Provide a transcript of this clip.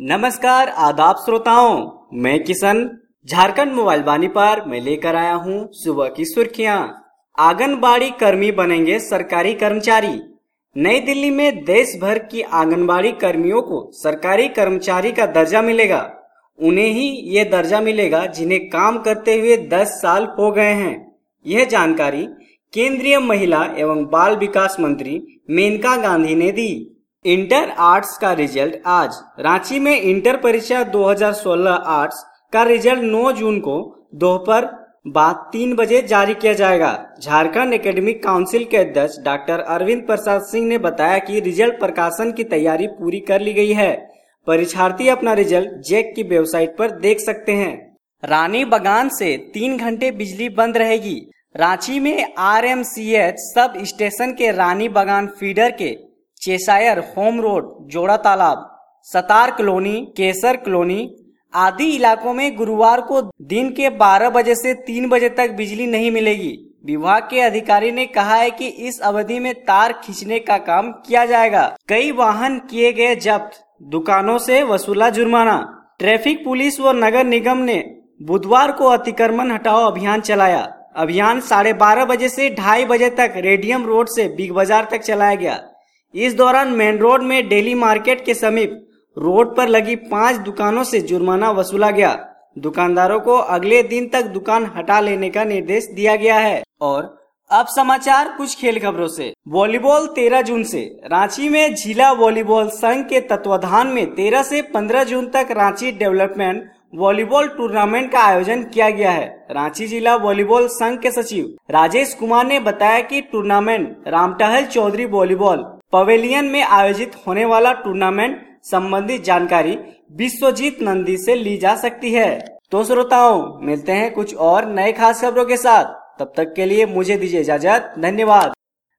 नमस्कार आदाब श्रोताओं, मैं किशन झारखंड मोबाइल वाणी पर मैं लेकर आया हूं सुबह की सुर्खियां। आंगनबाड़ी कर्मी बनेंगे सरकारी कर्मचारी। नई दिल्ली में देश भर की आंगनबाड़ी कर्मियों को सरकारी कर्मचारी का दर्जा मिलेगा। उन्हें ही ये दर्जा मिलेगा जिन्हें काम करते हुए 10 साल हो गए हैं। यह जानकारी केंद्रीय महिला एवं बाल विकास मंत्री मेनका गांधी ने दी। इंटर आर्ट्स का रिजल्ट आज। रांची में इंटर परीक्षा 2016 आर्ट्स का रिजल्ट 9 जून को दोपहर बाद 3 बजे जारी किया जाएगा। झारखंड एकेडमिक काउंसिल के अध्यक्ष डॉक्टर अरविंद प्रसाद सिंह ने बताया कि रिजल्ट प्रकाशन की तैयारी पूरी कर ली गई है। परीक्षार्थी अपना रिजल्ट जैक की वेबसाइट पर देख सकते हैं। रानी बागान से 3 घंटे बिजली बंद रहेगी। रांची में RMCH सब स्टेशन के रानी बागान फीडर के चेसायर होम रोड, जोड़ा तालाब, सतार कॉलोनी, केसर कॉलोनी आदि इलाकों में गुरुवार को दिन के 12 बजे से 3 बजे तक बिजली नहीं मिलेगी। विभाग के अधिकारी ने कहा है कि इस अवधि में तार खींचने का काम किया जाएगा। कई वाहन किए गए जब्त, दुकानों से वसूला जुर्माना। ट्रैफिक पुलिस व नगर निगम ने बुधवार को अतिक्रमण हटाओ अभियान चलाया। अभियान 12:30 बजे से 2:30 बजे तक रेडियम रोड से बिग बाजार तक चलाया गया। इस दौरान मेन रोड में डेली मार्केट के समीप रोड पर लगी 5 दुकानों से जुर्माना वसूला गया। दुकानदारों को अगले दिन तक दुकान हटा लेने का निर्देश दिया गया है। और अब समाचार कुछ खेल खबरों से। वॉलीबॉल 13 जून से। रांची में जिला वॉलीबॉल संघ के तत्वाधान में 13 से 15 जून तक रांची डेवलपमेंट वॉलीबॉल टूर्नामेंट का आयोजन किया गया है। रांची जिला वॉलीबॉल संघ के सचिव राजेश कुमार ने बताया कि tournament Ramtahal Chaudhary volleyball pavilion में आयोजित होने वाला टूर्नामेंट संबंधी जानकारी विश्वजीत नंदी से ली जा सकती है। तो श्रोताओं, मिलते हैं कुछ और नए खास खबरों के साथ। तब तक के लिए मुझे दीजिए इजाजत। धन्यवाद।